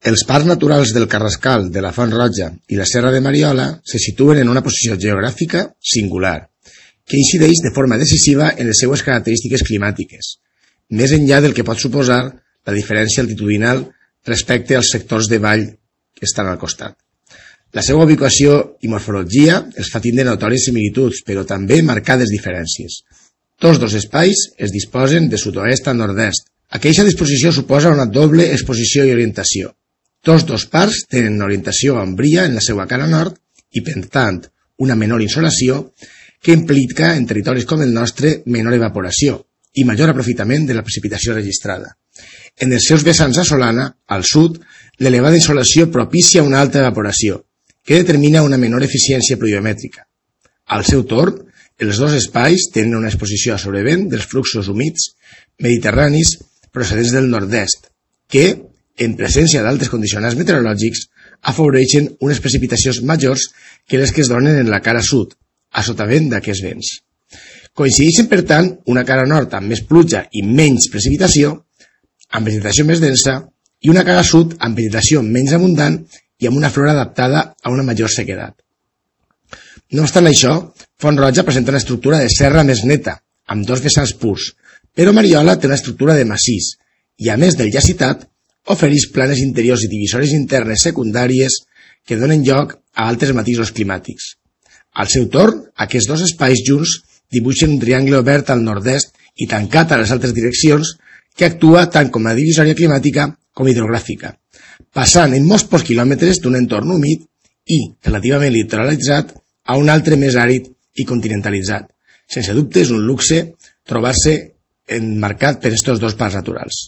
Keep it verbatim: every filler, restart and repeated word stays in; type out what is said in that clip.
Els parcs naturals del Carrascal, de la Font Roja i la Serra de Mariola se situen en una posició geogràfica singular, que incideix de forma decisiva en les seues característiques climàtiques, més enllà del que pot suposar la diferència altitudinal respecte als sectors de vall que estan al costat. La seva ubicació i morfologia els fa tindre notòries similituds, però també marcades diferències. Tots dos espais es disposen de sud-oest a nord-est. Aquesta disposició suposa una doble exposició i orientació. Tots dos parcs tenen una orientació a ombria en la seva cara nord i, per tant, una menor insolació que implica en territoris com el nostre menor evaporació i major aprofitament de la precipitació registrada. En els seus vessants a solana, al sud, l'elevada insolació propicia una alta evaporació, que determina una menor eficiència pluviomètrica. Al seu torn, els dos espais tenen una exposició a sobrevent dels fluxos humits mediterranis procedents del nord-est, que, en presència d'altres condicionants meteorològics, afavoreixen unes precipitacions majors que les que es donen en la cara sud, a sotavent d'aquests vents. Coincideixen, per tant, una cara nord amb més pluja i menys precipitació, amb vegetació més densa, i una cara sud amb vegetació menys abundant i amb una flora adaptada a una major sequedat. No obstant això, Font Roja presenta una estructura de serra més neta, amb dos vessants purs, però Mariola té una estructura de massís i, a més del ja citat, ofereix planes interiors i divisòries internes secundàries que donen lloc a altres matisos climàtics. Al seu torn, aquests dos espais junts dibuixen un triangle obert al nord-est i tancat a les altres direccions que actua tant com a divisòria climàtica com hidrogràfica, passant en molts pocs quilòmetres d'un entorn humit i relativament litoralitzat a un altre més àrid i continentalitzat. Sense dubte és un luxe trobar-se emmarcat per estos dos parcs naturals.